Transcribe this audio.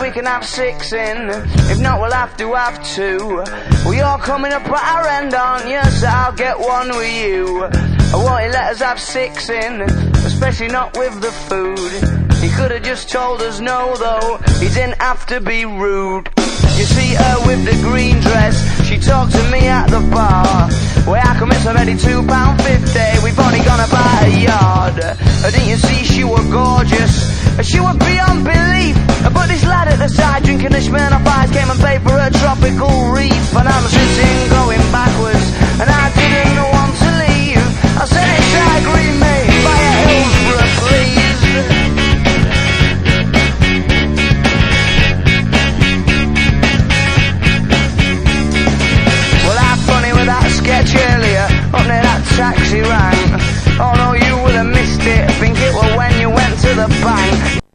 we can have 6 in. If not, we'll have to have 2. Well, you're coming up at our end, aren't you? So I'll get 1 with you. I won't he let us have 6 in, especially not with the food. He could have just told us no, though. He didn't have to be rude. You see her with the green dress, she talked to me at the bar. Well, how come it's already £2.50? We've only gone about a yard. Didn't you see she was gorgeous? She was beyond belief. But this lad at the side drinking the Smirnoff Ice came and paid for her tropical reef. And I'm sitting going backwards,